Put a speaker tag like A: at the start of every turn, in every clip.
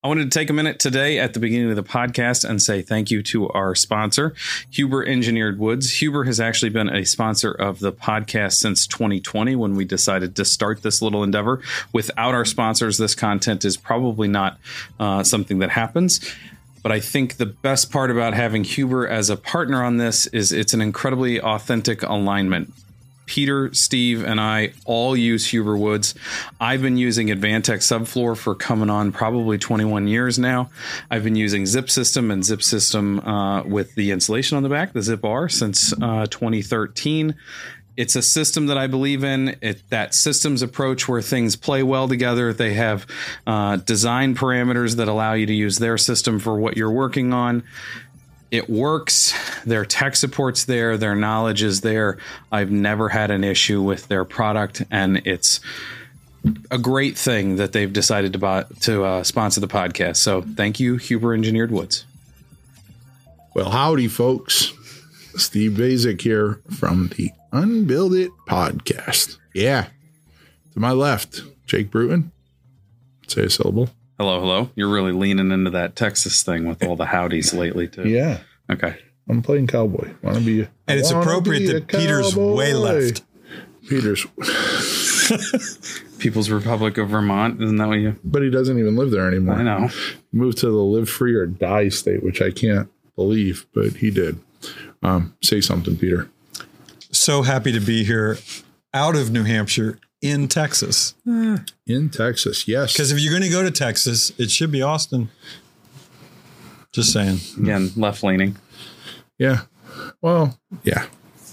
A: I wanted to take a minute today at the beginning of the podcast and say thank you to our sponsor, Huber Engineered Woods. Huber has actually been a sponsor of the podcast since 2020 when we decided to start this little endeavor. Without our sponsors, this content is probably not something that happens. But I think the best part about having Huber as a partner on this is it's an incredibly authentic alignment. Peter, Steve, and I all use Huber Woods. I've been using Advantech Subfloor for coming on probably 21 years now. I've been using Zip System and Zip System with the insulation on the back, the Zip R, since 2013. It's a system that I believe in. That systems approach where things play well together. They have design parameters that allow you to use their system for what you're working on. It works. Their tech support's there. Their knowledge is there. I've never had an issue with their product, and it's a great thing that they've decided to sponsor the podcast. So thank you, Huber Engineered Woods.
B: Well, howdy, folks. Steve Baczek here from the Unbuild It podcast. Yeah. To my left, Jake Bruton. Say a syllable.
A: Hello. You're really leaning into that Texas thing with all the howdies lately, too.
B: Yeah.
A: Okay.
B: I'm playing cowboy. And
C: it's appropriate that Peter's way left.
B: Peter's.
A: People's Republic of Vermont. Isn't that what you...
B: But he doesn't even live there anymore.
A: I know.
B: He moved to the live free or die state, which I can't believe, but he did. Say something, Peter.
C: So happy to be here out of New Hampshire in Texas.
B: In Texas, yes.
C: Because if you're going to go to Texas, it should be Austin. Just saying.
A: Again, left leaning.
B: Yeah. Well, yeah.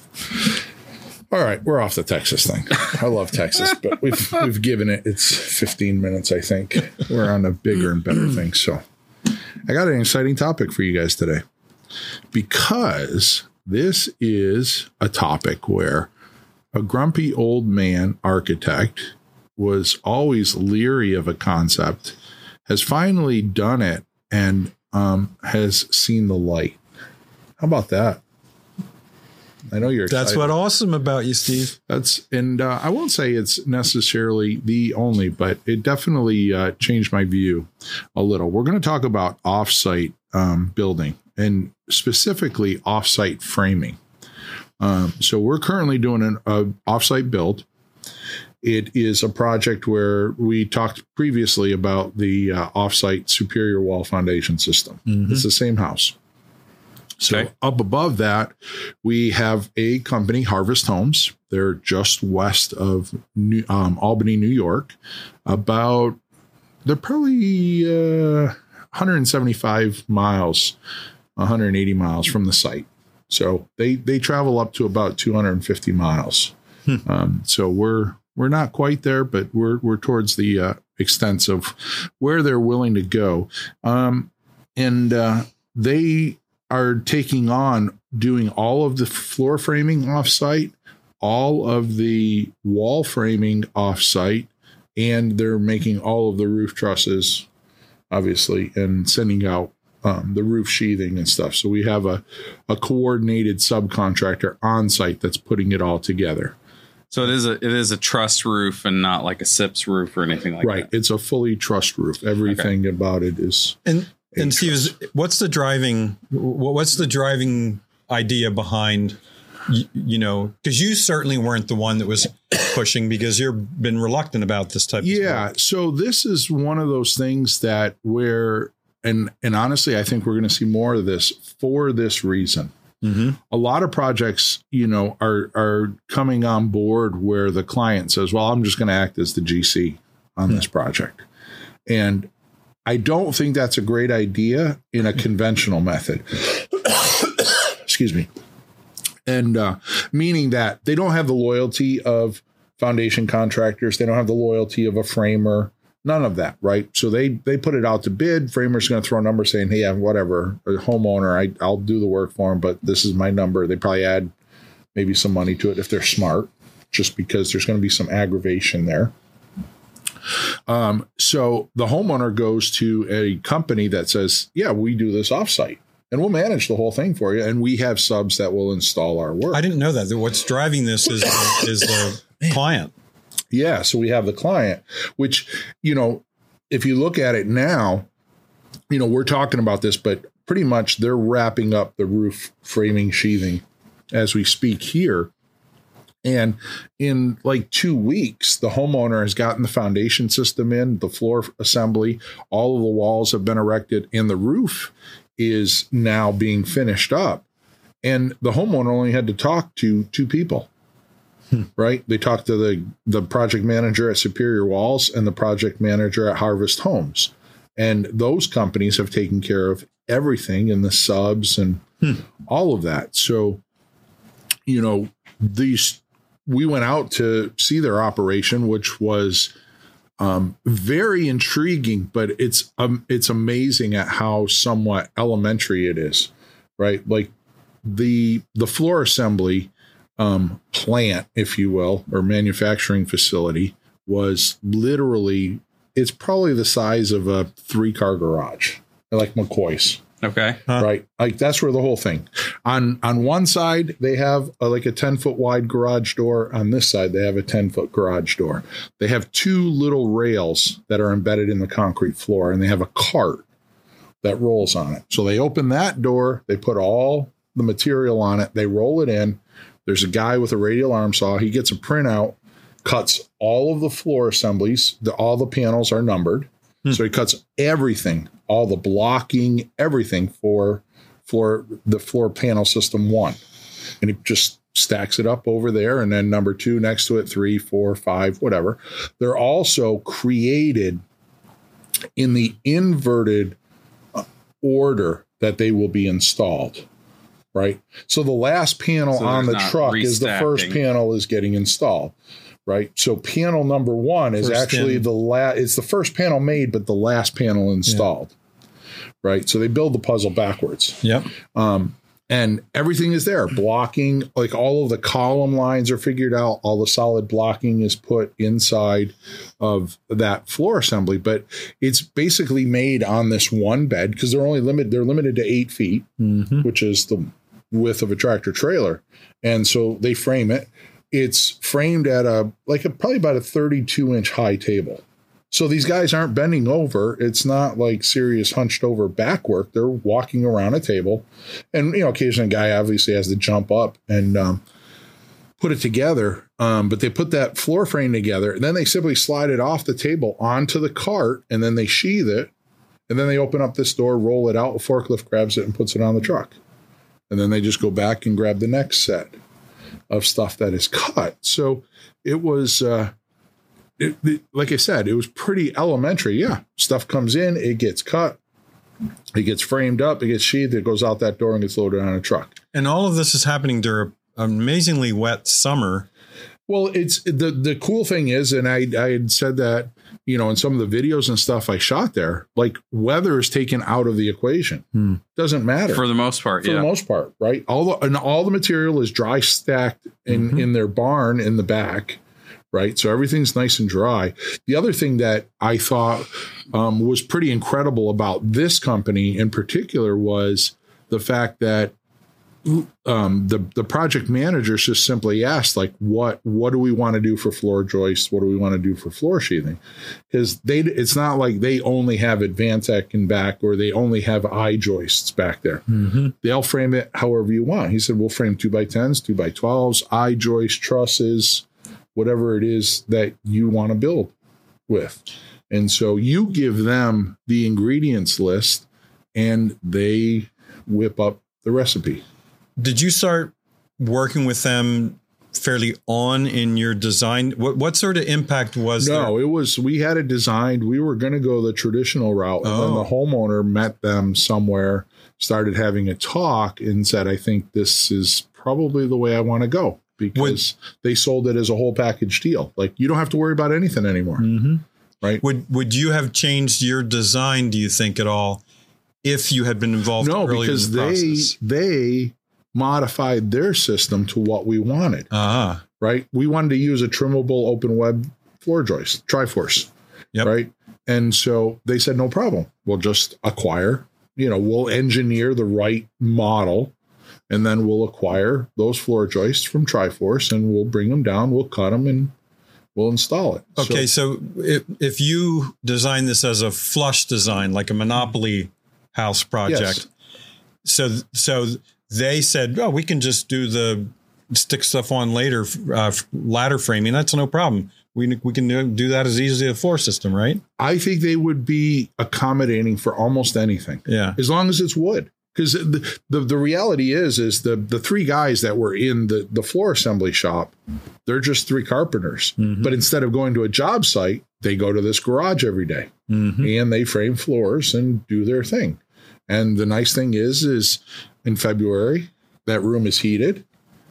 B: All right, we're off the Texas thing. I love Texas, but we've given it its 15 minutes, I think. We're on to bigger and better things. So I got an exciting topic for you guys today, because this is a topic where a grumpy old man architect was always leery of a concept, has finally done it, and has seen the light. How about that? I know you're excited.
C: That's what's awesome about you, Steve.
B: I won't say it's necessarily the only, but it definitely changed my view a little. We're going to talk about offsite building, and specifically offsite framing. So we're currently doing an offsite build. It is a project where we talked previously about the offsite superior wall foundation system. Mm-hmm. It's the same house. So okay. Up above that, we have a company, Harvest Homes. They're just west of Albany, New York. They're probably 175 miles, 180 miles from the site. So they travel up to about 250 miles. So we're not quite there, but we're towards the extent of where they're willing to go. They are taking on doing all of the floor framing offsite, all of the wall framing offsite, and they're making all of the roof trusses, obviously, and sending out the roof sheathing and stuff. So we have a coordinated subcontractor on site that's putting it all together.
A: So it is a truss roof and not like a SIPS roof or anything like that.
B: Right. It's a fully trussed roof. Everything about it is.
C: And Steve, what's the driving idea behind, because you certainly weren't the one that was pushing, because you've been reluctant about this type of stuff.
B: Yeah. So this is one of those things that and honestly, I think we're going to see more of this for this reason. Mm-hmm. A lot of projects, are coming on board where the client says, well, I'm just going to act as the GC on this project. And I don't think that's a great idea in a conventional method. Excuse me. And meaning that they don't have the loyalty of foundation contractors. They don't have the loyalty of a framer. None of that, right? So they put it out to bid. Framer's going to throw a number saying, hey, whatever, a homeowner, I'll do the work for him, but this is my number. They probably add maybe some money to it if they're smart, just because there's going to be some aggravation there. So the homeowner goes to a company that says, yeah, we do this offsite and we'll manage the whole thing for you. And we have subs that will install our work.
C: I didn't know that. What's driving this is the client.
B: Yeah. So we have the client, which, if you look at it now, we're talking about this, but pretty much they're wrapping up the roof framing sheathing as we speak here. And in like 2 weeks, the homeowner has gotten the foundation system in, the floor assembly, all of the walls have been erected, and the roof is now being finished up. And the homeowner only had to talk to 2 people, right? They talked to the project manager at Superior Walls and the project manager at Harvest Homes. And those companies have taken care of everything and the subs and all of that. So, we went out to see their operation, which was very intriguing, but it's amazing at how somewhat elementary it is, right? Like the floor assembly plant, if you will, or manufacturing facility was literally, it's probably the size of a 3-car garage, like McCoy's.
A: Okay.
B: Right. Like that's where the whole thing on one side, they have like a 10-foot wide garage door. On this side, they have a 10-foot garage door. They have 2 little rails that are embedded in the concrete floor, and they have a cart that rolls on it. So they open that door, they put all the material on it, they roll it in. There's a guy with a radial arm saw. He gets a printout, cuts all of the floor assemblies. All the panels are numbered. So he cuts everything, all the blocking, everything for the floor panel system 1. And he just stacks it up over there. And then number 2 next to it, 3, 4, 5, whatever. They're also created in the inverted order that they will be installed. Right. So the last panel on the truck is the first panel is getting installed. Right. So panel number 1 is actually it's the first panel made, but the last panel installed. Yeah. Right. So they build the puzzle backwards.
C: Yep.
B: And everything is there. Blocking, like all of the column lines are figured out. All the solid blocking is put inside of that floor assembly. But it's basically made on this one bed because they're limited to 8 feet, which is the width of a tractor trailer. And so they frame it. It's framed at probably about a 32-inch high table. So these guys aren't bending over. It's not like serious hunched over back work. They're walking around a table. And, occasionally a guy obviously has to jump up and put it together. But they put that floor frame together, and then they simply slide it off the table onto the cart, and then they sheathe it. And then they open up this door, roll it out, a forklift grabs it and puts it on the truck. And then they just go back and grab the next set of stuff that is cut. So it was, like I said, it was pretty elementary. Yeah. Stuff comes in, it gets cut, it gets framed up, it gets sheathed, it goes out that door and gets loaded on a truck.
C: And all of this is happening during an amazingly wet summer.
B: Well, it's the cool thing is, and I had said that, in some of the videos and stuff I shot there, like weather is taken out of the equation. Doesn't matter.
A: For the most part.
B: For the most part, right? All the material is dry stacked in their barn in the back, right? So everything's nice and dry. The other thing that I thought was pretty incredible about this company in particular was the fact that the project managers just simply asked, like, what do we want to do for floor joists? What do we want to do for floor sheathing? Because it's not like they only have Advantech in back or they only have I-joists back there. They'll frame it however you want. He said, we'll frame 2x10s, 2x12s, I-joist, trusses, whatever it is that you want to build with. And so you give them the ingredients list and they whip up the recipe.
C: Did you start working with them fairly on in your design? What sort of impact was there?
B: No, we had it designed. We were going to go the traditional route. And then the homeowner met them somewhere, started having a talk and said, I think this is probably the way I want to go, because they sold it as a whole package deal. Like, you don't have to worry about anything anymore. Right.
C: Would you have changed your design, do you think, at all, if you had been involved earlier in the process?
B: They modified their system to what we wanted. Right. We wanted to use a trimmable open web floor joist, Triforce. Right. And so they said, no problem. We'll just acquire, we'll engineer the right model, and then we'll acquire those floor joists from Triforce and we'll bring them down, we'll cut them, and we'll install it.
C: Okay, so if you design this as a flush design, like a Monopoly house project, so they said, oh, we can just do the stick stuff on later, ladder framing. That's no problem. We can do that as easily as a floor system, right?
B: I think they would be accommodating for almost anything.
C: Yeah.
B: As long as it's wood. Because the reality is the three guys that were in the floor assembly shop, they're just three carpenters. Mm-hmm. But instead of going to a job site, they go to this garage every day. Mm-hmm. And they frame floors and do their thing. And the nice thing is in February, that room is heated.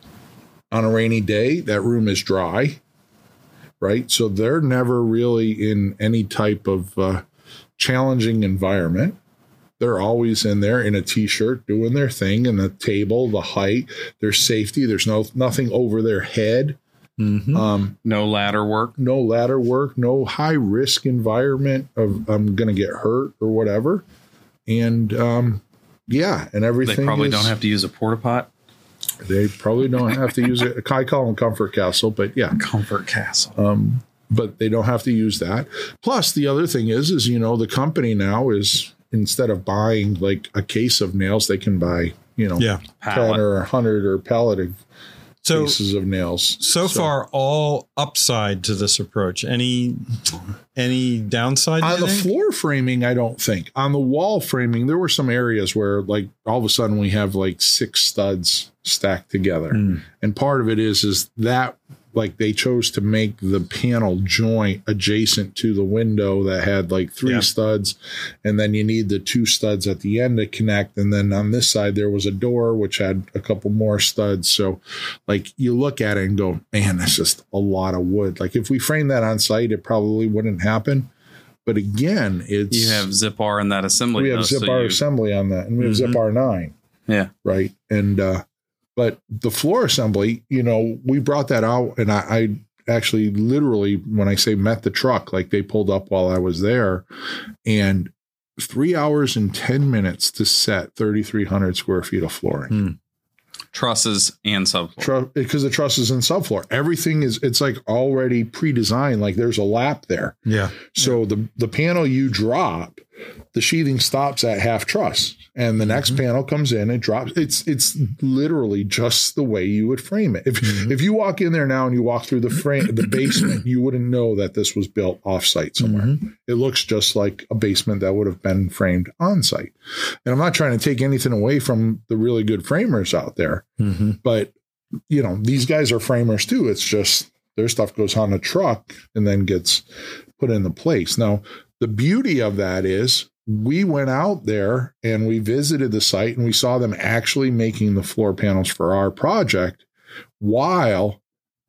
B: On a rainy day, that room is dry, right? So they're never really in any type of challenging environment. They're always in there in a T-shirt doing their thing, and the table, the height, there's safety. There's nothing over their head.
A: Mm-hmm. No ladder work.
B: No high risk environment of I'm going to get hurt or whatever. And and everything.
A: They probably don't have to use a porta pot.
B: They probably don't have to use it. I call them Comfort Castle, but yeah.
A: Comfort Castle.
B: But they don't have to use that. Plus, the other thing is the company now is, instead of buying like a case of nails, they can buy, 10 or 100 or pallet of pieces of nails.
C: So far, all upside to this approach. Any downside?
B: On the floor framing, I don't think. On the wall framing, there were some areas where like all of a sudden we have like 6 studs stacked together. And part of it is that like they chose to make the panel joint adjacent to the window that had like 3 studs. And then you need the 2 studs at the end to connect. And then on this side, there was a door which had a couple more studs. So like you look at it and go, man, that's just a lot of wood. Like if we frame that on site, it probably wouldn't happen. But again, you
A: have Zip-R in that assembly.
B: We have Zip-R assembly on that. And we have Zip-R 9.
A: Yeah.
B: Right. And, but the floor assembly, we brought that out, and I actually literally, when I say met the truck, like they pulled up while I was there, and 3 hours and 10 minutes to set 3,300 square feet of flooring.
A: Trusses and subfloor.
B: Because the trusses and subfloor. Everything it's like already pre-designed, like there's a lap there.
C: Yeah.
B: So the panel you drop, the sheathing stops at half truss, and the next panel comes in and drops. It's literally just the way you would frame it. If you walk in there now and you walk through the basement, you wouldn't know that this was built off-site somewhere. It looks just like a basement that would have been framed on-site. And I'm not trying to take anything away from the really good framers out there, but these guys are framers too. It's just their stuff goes on a truck and then gets put into place. Now, the beauty of that is we went out there and we visited the site and we saw them actually making the floor panels for our project while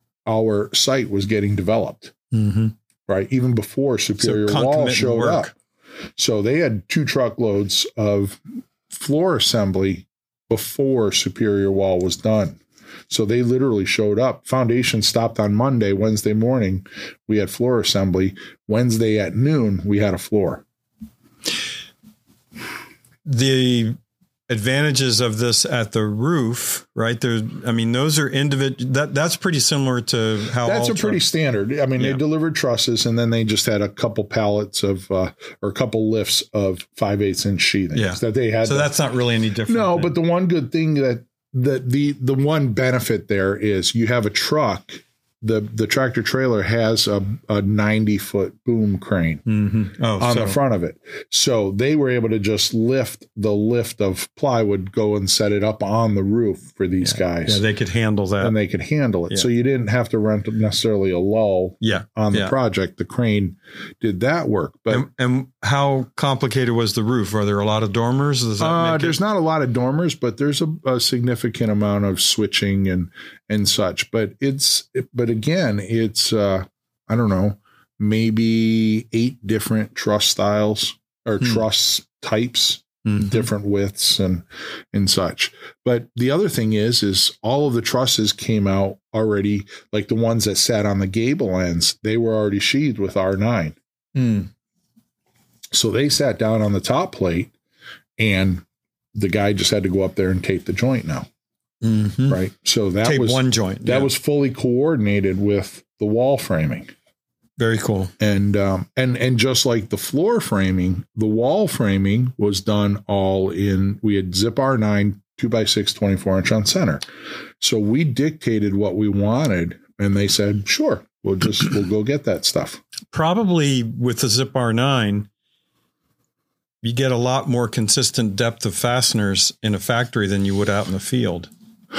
B: our site was getting developed, right? Even before Superior Wall showed up. So they had 2 truckloads of floor assembly before Superior Wall was done. So they literally showed up. Foundation stopped on Monday. Wednesday morning, we had floor assembly. Wednesday at noon, we had a floor.
C: The advantages of this at the roof, right? Those are individual. That's pretty similar to how
B: that's a pretty standard. They delivered trusses, and then they just had a couple pallets of or a couple lifts of 5/8 inch sheathing that they had.
C: So that's not really any different.
B: No, but the one good thing that the one benefit there is you have a truck. The tractor trailer has a 90-foot boom crane on the front of it. So they were able to just lift of plywood, go and set it up on the roof for these guys.
C: Yeah, they could handle that.
B: And they could handle it. Yeah. So you didn't have to rent necessarily a lull on the project. The crane did that work. But
C: and how complicated was the roof? Are there a lot of dormers?
B: There's not a lot of dormers, but there's a significant amount of switching and such. But again, it's I don't know, maybe 8 different truss styles or truss types, different widths and such. But the other thing is all of the trusses came out already, like the ones that sat on the gable ends, they were already sheathed with R9. So they sat down on the top plate, and the guy just had to go up there and tape the joint now. Right. So that was one joint. That was fully coordinated with the wall framing.
C: Very cool.
B: And just like the floor framing, the wall framing was done all in. We had Zip R9 2x6 24-inch on center. So we dictated what we wanted, and they said, "Sure, we'll go get that stuff."
C: Probably with the Zip R9, you get a lot more consistent depth of fasteners in a factory than you would out in the field.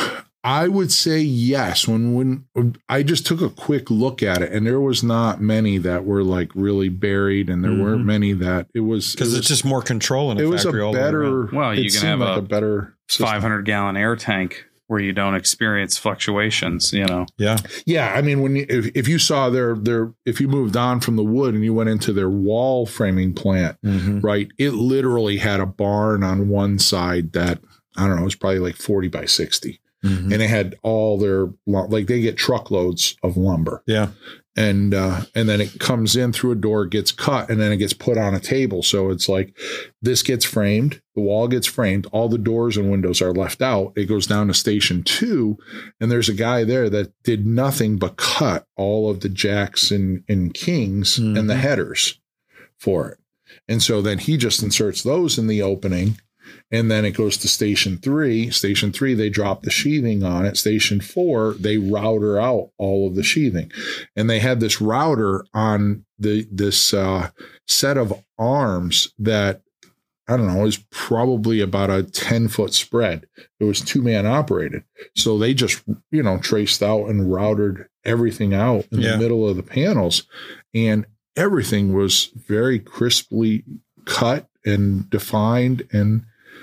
B: I would say yes. When I just took a quick look at it, and there was not many that were like really buried, and there weren't many that it was
C: because it's just more control in a factory.
B: It was a better.
A: Well, you can have
B: a better
A: 500-gallon air tank where you don't experience fluctuations. You know.
C: Yeah.
B: Yeah. I mean, if you saw if you moved on from the wood and you went into their wall framing plant, right? It literally had a barn on one side that I don't know, it was probably like 40 by 60. And they had all their, like they get truckloads of lumber.
C: Yeah.
B: And then it comes in through a door, gets cut, and then it gets put on a table. So it's like this gets framed, the wall gets framed, all the doors and windows are left out. It goes down to station 2, and there's a guy there that did nothing but cut all of the jacks and kings and the headers for it. And so then he just inserts those in the opening. And then it goes to station 3. Station 3, they drop the sheathing on it. Station 4, they router out all of the sheathing. And they had this router on this set of arms that, I don't know, is probably about a 10-foot spread. It was 2-man operated. So they just, traced out and routed everything out in the middle of the panels. And everything was very crisply cut and defined, and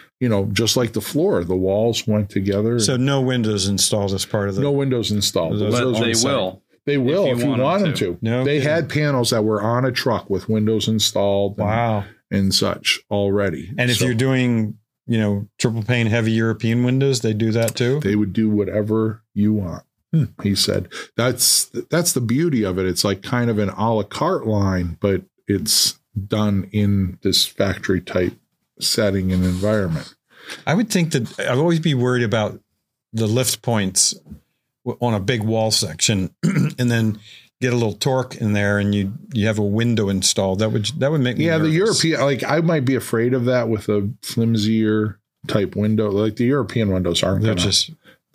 B: just like the floor, the walls went together.
C: So no windows installed as part of the.
B: No windows installed.
A: But they will.
B: They will if you want them to.
C: No
B: they
C: kidding.
B: had panels that were on a truck with windows installed.
C: Wow.
B: And such already.
C: And if you're doing, triple pane heavy European windows, they do that too?
B: They would do whatever you want. He said. That's the beauty of it. It's like kind of an a la carte line, but it's done in this factory type setting and environment.
C: I would think that I'd always be worried about the lift points on a big wall section, and then get a little torque in there, and you have a window installed. That would make me nervous.
B: The European, like I might be afraid of that with a flimsier type window. Like the European windows aren't going to.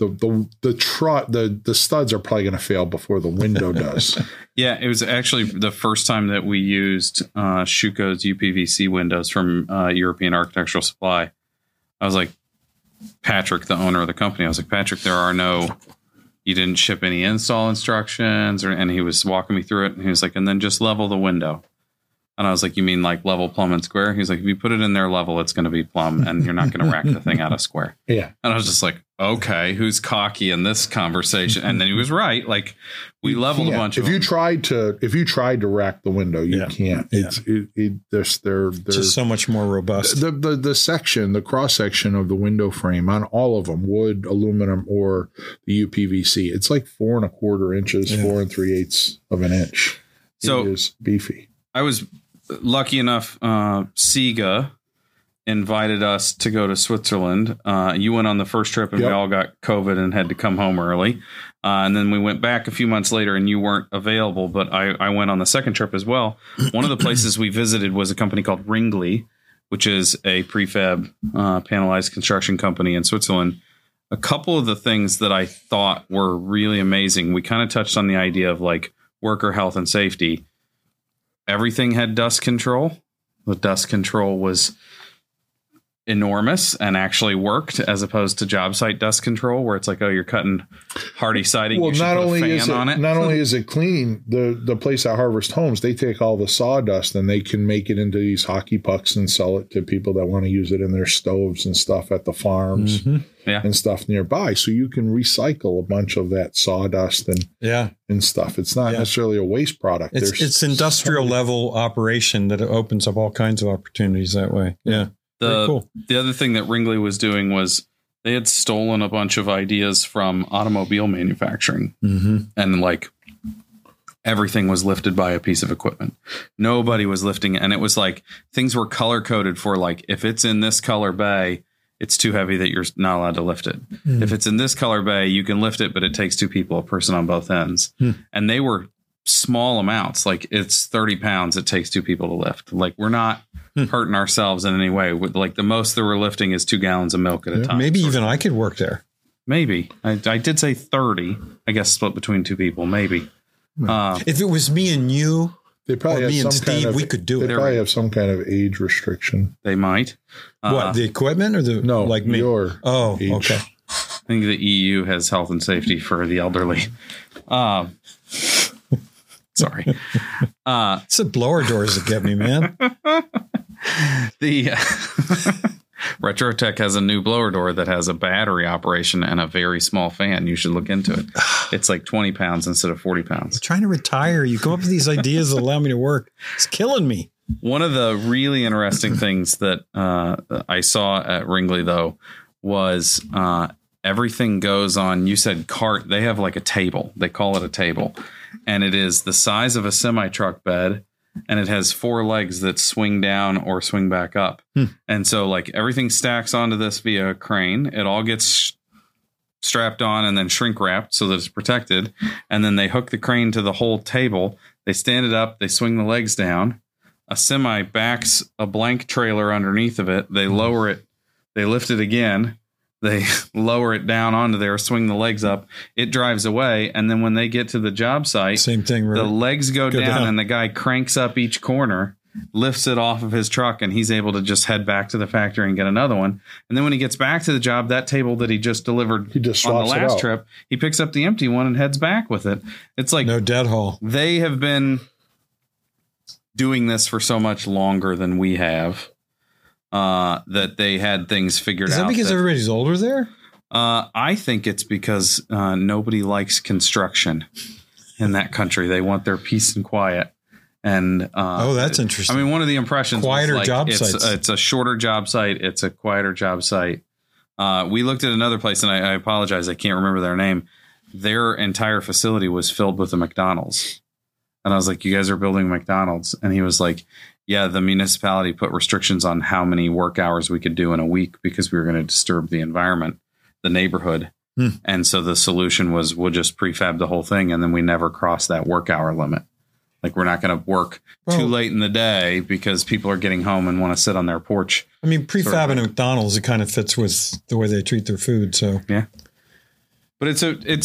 B: The studs are probably going to fail before the window does.
A: Yeah, it was actually the first time that we used Schuko's UPVC windows from European Architectural Supply. I was like, Patrick, the owner of the company, I was like, Patrick, you didn't ship any install instructions, and he was walking me through it, and he was like, and then just level the window. And I was like, you mean like level, plumb, and square? He's like, if you put it in their level, it's going to be plumb, and you're not going to rack the thing out of square.
B: Yeah.
A: And I was just like, okay, who's cocky in this conversation? And then he was right. Like we leveled a bunch of them. If
B: you tried to rack the window, you can't. They're
C: just so much more robust.
B: The cross section of the window frame on all of them, wood, aluminum, or the UPVC, it's like 4 1/4 inches, 4 3/8 of an inch.
A: So
B: it is beefy.
A: I was lucky enough. SIGA invited us to go to Switzerland. You went on the first trip, and we all got COVID and had to come home early. And then we went back a few months later, and you weren't available. But I went on the second trip as well. One of the places we visited was a company called Ringli, which is a prefab panelized construction company in Switzerland. A couple of the things that I thought were really amazing. We kind of touched on the idea of like worker health and safety. Everything had dust control. The dust control was enormous and actually worked, as opposed to job site dust control, where it's like, oh, you're cutting hardy siding.
B: Well, not only is it clean, the place at Harvest Homes, they take all the sawdust and they can make it into these hockey pucks and sell it to people that want to use it in their stoves and stuff at the farms and stuff nearby. So you can recycle a bunch of that sawdust and stuff. It's not necessarily a waste product.
C: It's industrial level operation that opens up all kinds of opportunities that way. Yeah.
A: The other thing that Ringli was doing was they had stolen a bunch of ideas from automobile manufacturing, and like everything was lifted by a piece of equipment. Nobody was lifting it. And it was like things were color coded for like, if it's in this color bay, it's too heavy that you're not allowed to lift it. If it's in this color bay, you can lift it, but it takes 2 people, a person on both ends. And they were small amounts. Like it's 30 pounds it takes 2 people to lift. Like we're not hurting ourselves in any way. Like the most that we're lifting is 2 gallons of milk at a time.
C: Maybe even I could work there.
A: Maybe. I did say 30, I guess, split between 2 people. Maybe.
C: If it was me and you,
B: they probably
C: or
B: have
C: me and
B: some
C: Steve,
B: kind of,
C: we could do it.
B: They probably have some kind of age restriction.
A: They might.
C: What, the equipment or the
B: no,
C: like me?
B: Your age.
C: Okay.
A: I think the EU has health and safety for the elderly. Sorry.
C: It's the blower doors that get me, man.
A: The Retrotech has a new blower door that has a battery operation and a very small fan. You should look into it. It's like 20 pounds instead of 40 pounds.
C: I'm trying to retire. You come up with these ideas that allow me to work. It's killing me.
A: One of the really interesting things that I saw at Ringley, though, was everything goes on. You said cart. They have like a table. They call it a table. And it is the size of a semi-truck bed. And it has 4 legs that swing down or swing back up. And so like everything stacks onto this via a crane. It all gets strapped on and then shrink wrapped so that it's protected. And then they hook the crane to the whole table. They stand it up. They swing the legs down. A semi backs a blank trailer underneath of it. They lower it. They lift it again. They lower it down onto there, swing the legs up. It drives away. And then when they get to the job site,
C: same thing.
A: The legs go down and the guy cranks up each corner, lifts it off of his truck, and he's able to just head back to the factory and get another one. And then when he gets back to the job, that table that he just delivered on the last trip, he picks up the empty one and heads back with it. It's like
C: no dead haul.
A: They have been doing this for so much longer than we have. That they had things figured out.
C: Is that because everybody's older there?
A: I think it's because nobody likes construction in that country. They want their peace and quiet. And
C: that's interesting.
A: I mean, one of the impressions
C: quieter
A: was like,
C: job sites.
A: It's a shorter job site. It's a quieter job site. We looked at another place, and I apologize, I can't remember their name. Their entire facility was filled with a McDonald's. And I was like, you guys are building McDonald's? And he was like, yeah, the municipality put restrictions on how many work hours we could do in a week because we were going to disturb the environment, the neighborhood. And so the solution was we'll just prefab the whole thing. And then we never cross that work hour limit. Like we're not going to work too late in the day because people are getting home and want to sit on their porch.
C: I mean, prefab at McDonald's, it kind of fits with the way they treat their food. So,
A: yeah. But it's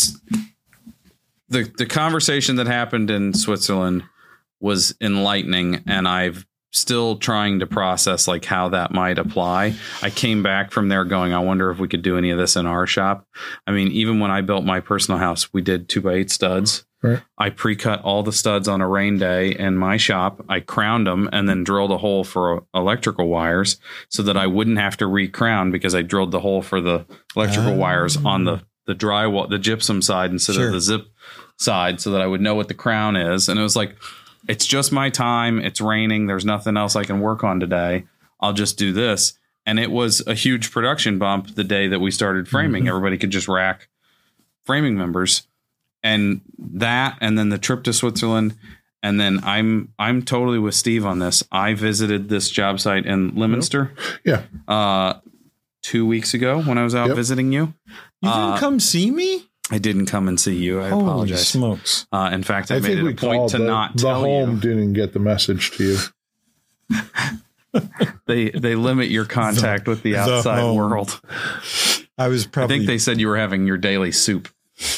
A: the conversation that happened in Switzerland was enlightening, and I've still trying to process like how that might apply. I came back from there going, I wonder if we could do any of this in our shop. I mean, even when I built my personal house, we did 2x8 studs. Right. I pre-cut all the studs on a rain day in my shop. I crowned them and then drilled a hole for electrical wires so that I wouldn't have to re-crown because I drilled the hole for the electrical wires on the drywall, the gypsum side instead of the zip side, so that I would know what the crown is. And it was like, it's just my time. It's raining. There's nothing else I can work on today. I'll just do this. And it was a huge production bump the day that we started framing. Everybody could just rack framing members. And that, and then the trip to Switzerland. And then I'm totally with Steve on this. I visited this job site in Leominster.
B: Yeah.
A: 2 weeks ago when I was out visiting you.
C: You didn't come see me?
A: I didn't come and see you. I apologize.
C: Smokes.
A: In fact, I made it a point to not tell you.
B: The home didn't get the message to you.
A: They limit your contact with the outside world.
C: I
A: think they said you were having your daily soup.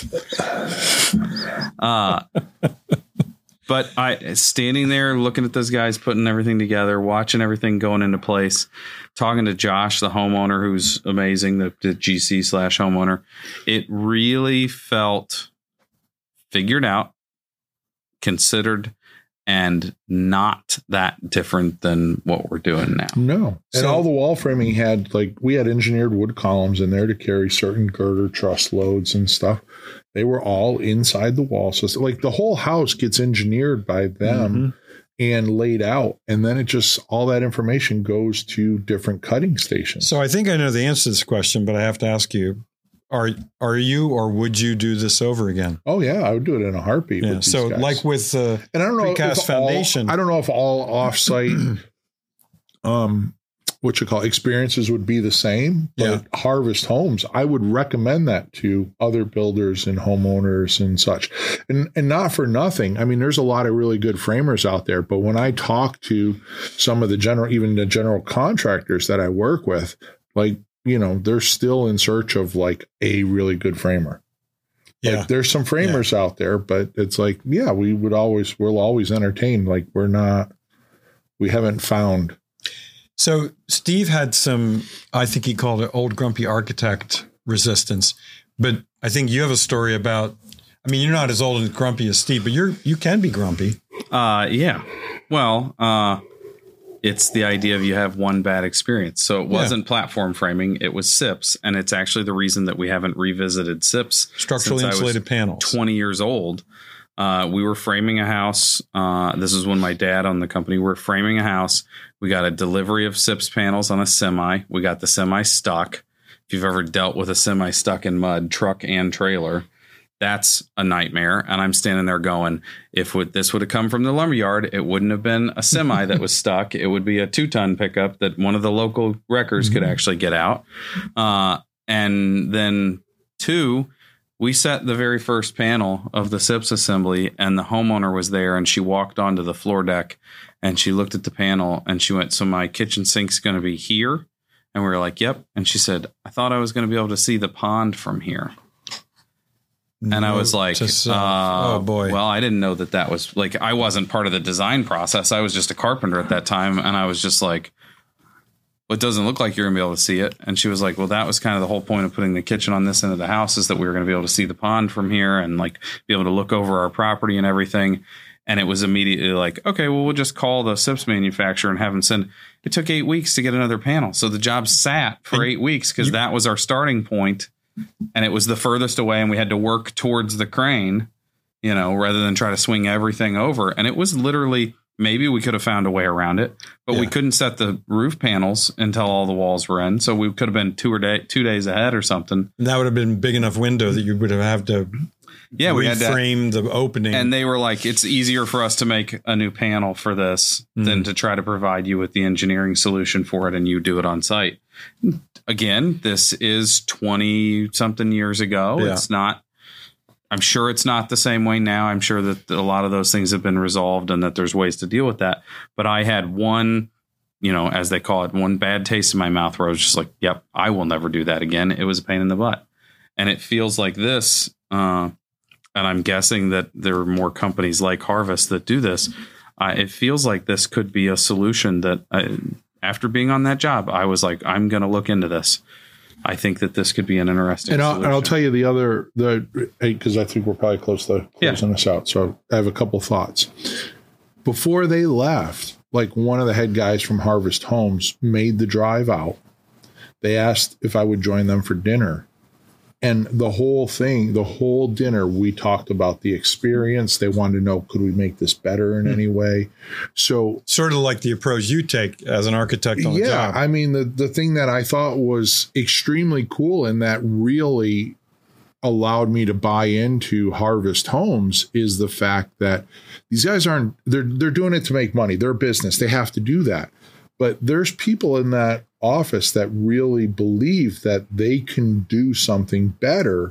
A: But I standing there looking at those guys putting everything together, watching everything going into place, talking to Josh, the homeowner, who's amazing, the GC/homeowner. It really felt figured out, considered, and not that different than what we're doing now.
B: No. And all the wall framing had, like, we had engineered wood columns in there to carry certain girder truss loads and stuff. They were all inside the wall. So, like, the whole house gets engineered by them and laid out. And then it just, all that information goes to different cutting stations.
C: So I think I know the answer to this question, but I have to ask you, are you, or would you do this over again?
B: Oh yeah, I would do it in a heartbeat.
C: Yeah.
B: With these
C: So
B: guys.
C: like with
B: and I don't know
C: Precast Foundation.
B: I don't know if all offsite experiences would be the same, but Harvest Homes, I would recommend that to other builders and homeowners and such. And not for nothing. I mean, there's a lot of really good framers out there, but when I talk to some of the general contractors that I work with, like, you know, they're still in search of like a really good framer. Yeah. Like, there's some framers out there, but it's like, yeah, we'll always entertain. Like, we haven't found.
C: So Steve had some, I think he called it old grumpy architect resistance, but I think you have a story about, I mean, you're not as old and grumpy as Steve, but you can be grumpy.
A: Yeah. Well, it's the idea of you have one bad experience. So it wasn't platform framing, it was SIPs. And it's actually the reason that we haven't revisited SIPs.
C: Structurally insulated panels.
A: 20 years old. We were framing a house. This is when my dad owned the company. We're framing a house. We got a delivery of SIPs panels on a semi. We got the semi stuck. If you've ever dealt with a semi stuck in mud, truck and trailer, that's a nightmare. And I'm standing there going, if this would have come from the lumberyard, it wouldn't have been a semi that was stuck. It would be a 2-ton pickup that one of the local wreckers could actually get out. And then 2, we set the very first panel of the SIPs assembly, and the homeowner was there, and she walked onto the floor deck and she looked at the panel and she went, so my kitchen sink's going to be here? And we were like, yep. And she said, I thought I was going to be able to see the pond from here. And I was like, oh boy. Well, I didn't know that was like, I wasn't part of the design process. I was just a carpenter at that time. And I was just like, well, it doesn't look like you're gonna be able to see it. And she was like, well, that was kind of the whole point of putting the kitchen on this end of the house, is that we were going to be able to see the pond from here and like be able to look over our property and everything. And it was immediately like, okay, well, we'll just call the SIPs manufacturer and have them send. It took 8 weeks to get another panel. So the job sat for 8 weeks because that was our starting point. And it was the furthest away, and we had to work towards the crane, you know, rather than try to swing everything over. And it was literally, maybe we could have found a way around it, but we couldn't set the roof panels until all the walls were in. So we could have been 2 days ahead or something.
C: And that would have been a big enough window that you would have had to
A: we had to
C: frame the opening.
A: And they were like, it's easier for us to make a new panel for this than to try to provide you with the engineering solution for it, and you do it on site. Again, this is 20 something years ago. Yeah. It's not, I'm sure it's not the same way now. I'm sure that a lot of those things have been resolved and that there's ways to deal with that. But I had one, you know, as they call it, one bad taste in my mouth where I was just like, yep, I will never do that again. It was a pain in the butt. And it feels like this, and I'm guessing that there are more companies like Harvest that do this. It feels like this could be a solution that after being on that job, I was like, I'm going to look into this. I think that this could be an interesting solution.
B: And I'll tell you because I think we're probably close to closing this out. So I have a couple thoughts. Before they left, like, one of the head guys from Harvest Homes made the drive out. They asked if I would join them for dinner. And the whole dinner, we talked about the experience. They wanted to know, could we make this better in any way? So
C: sort of like the approach you take as an architect on the job.
B: I mean, the thing that I thought was extremely cool and that really allowed me to buy into Harvest Homes is the fact that these guys they're doing it to make money. They're a business. They have to do that. But there's people in that office that really believe that they can do something better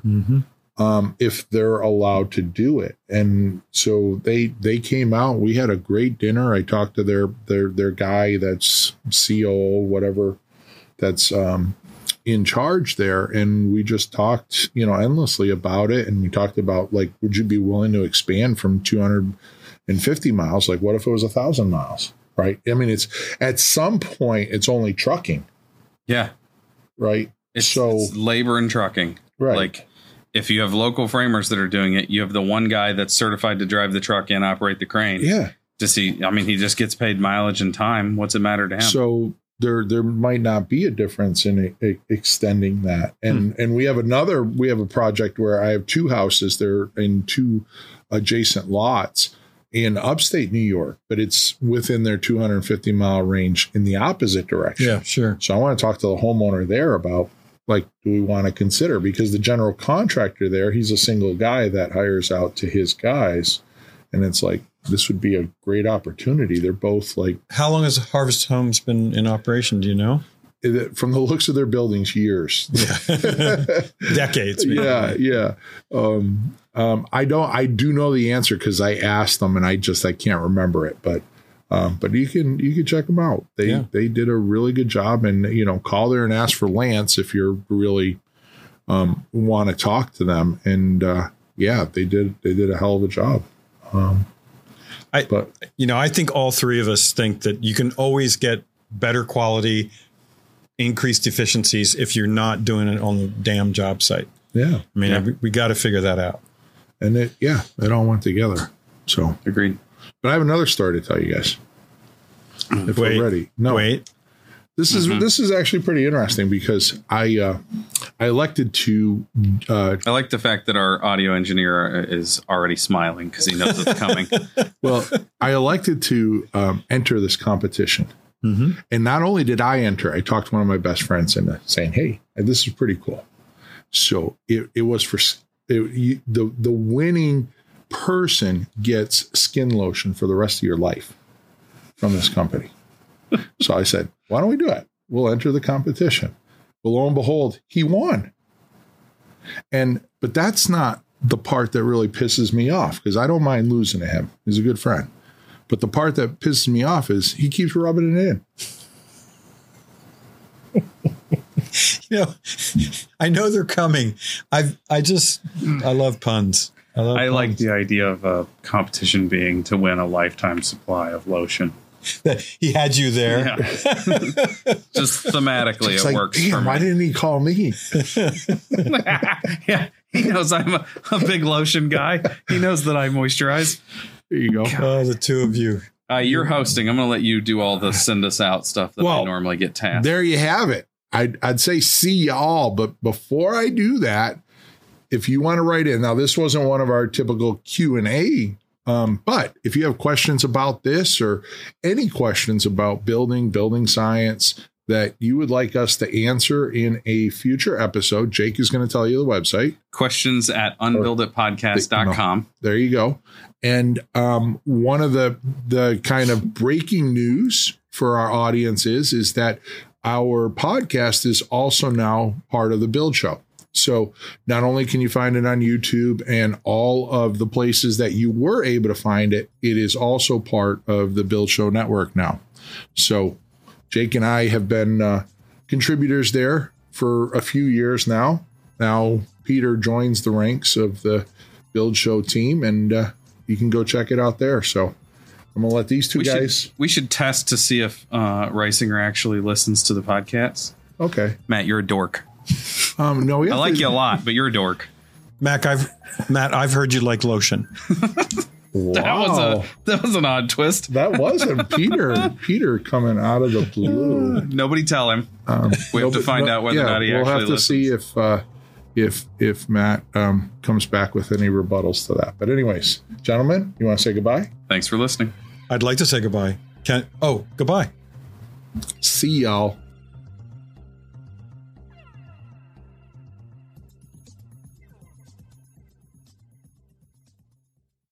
B: if they're allowed to do it. And so they came out. We had a great dinner. I talked to their guy that's COO, whatever, that's in charge there, and we just talked, you know, endlessly about it. And we talked about, like, would you be willing to expand from 250 miles? Like, what if it was 1,000 miles? Right. I mean, it's at some point it's only trucking.
A: Yeah.
B: Right.
A: It's labor and trucking.
B: Right.
A: Like, if you have local framers that are doing it, you have the one guy that's certified to drive the truck and operate the crane.
B: Yeah.
A: He just gets paid mileage and time. What's it matter to him?
B: So there might not be a difference in extending that. And we have a project where I have 2 houses. They're in 2 adjacent lots in upstate New York, but it's within their 250-mile range in the opposite direction.
C: Yeah, sure.
B: So I want to talk to the homeowner there about, like, do we want to consider? Because the general contractor there, he's a single guy that hires out to his guys. And it's like, this would be a great opportunity. They're both like,
C: How long has Harvest Homes been in operation? Do you know?
B: from the looks of their buildings, years.
C: Decades. Maybe.
B: Yeah. I do know the answer because I asked them and I can't remember it, but you can check them out. They did a really good job, and call there and ask for Lance if you're really want to talk to them. And they did a hell of a job.
C: I think all three of us think that you can always get better quality, increased efficiencies if you're not doing it on the damn job site.
B: Yeah.
C: I mean, we got to figure that out.
B: And it all went together. So
A: agreed.
B: But I have another story to tell you guys. If we're ready. No.
C: Wait.
B: This is actually pretty interesting because I elected to.
A: I like the fact that our audio engineer is already smiling because he knows it's coming.
B: Well, I elected to enter this competition. Mm-hmm. And not only did I enter, I talked to one of my best friends and saying, hey, this is pretty cool. So it was for the winning person gets skin lotion for the rest of your life from this company. So I said, why don't we do it? We'll enter the competition. Well, lo and behold, he won. But that's not the part that really pisses me off, because I don't mind losing to him. He's a good friend. But the part that pisses me off is he keeps rubbing it in.
C: I know they're coming. I love puns.
A: I like the idea of a competition being to win a lifetime supply of lotion.
C: That he had you there.
A: Yeah. Just thematically,
B: it's
A: it works.
B: Damn, why didn't he call me?
A: Yeah, he knows I'm a big lotion guy. He knows that I moisturize.
B: There you go.
C: Oh, the two of you.
A: You're hosting. I'm going to let you do all the send us out stuff that I normally get tasked.
B: There you have it. I'd say see y'all, but before I do that, if you want to write in, now this wasn't one of our typical Q&A, but if you have questions about this or any questions about building science that you would like us to answer in a future episode, Jake is going to tell you the website.
A: Questions at unbuilditpodcast.com.
B: There you go. And one of the kind of breaking news for our audience is that our podcast is also now part of the Build Show. So not only can you find it on YouTube and all of the places that you were able to find it, it is also part of the Build Show network now. So Jake and I have been contributors there for a few years now. Now Peter joins the ranks of the Build Show team, and you can go check it out there. So I'm going to let these two guys.
A: We should test to see if Reisinger actually listens to the podcast.
B: Okay.
A: Matt, you're a dork.
B: No,
A: I like you a lot, but you're a dork.
C: Matt, I've heard you like lotion.
B: Wow.
A: That was an odd twist.
B: That wasn't Peter coming out of the blue.
A: Nobody tell him. We have to find out whether or not he actually listens.
B: We'll have to see if Matt comes back with any rebuttals to that. But anyways, gentlemen, you want to say goodbye?
A: Thanks for listening.
C: I'd like to say goodbye. Goodbye.
B: See y'all.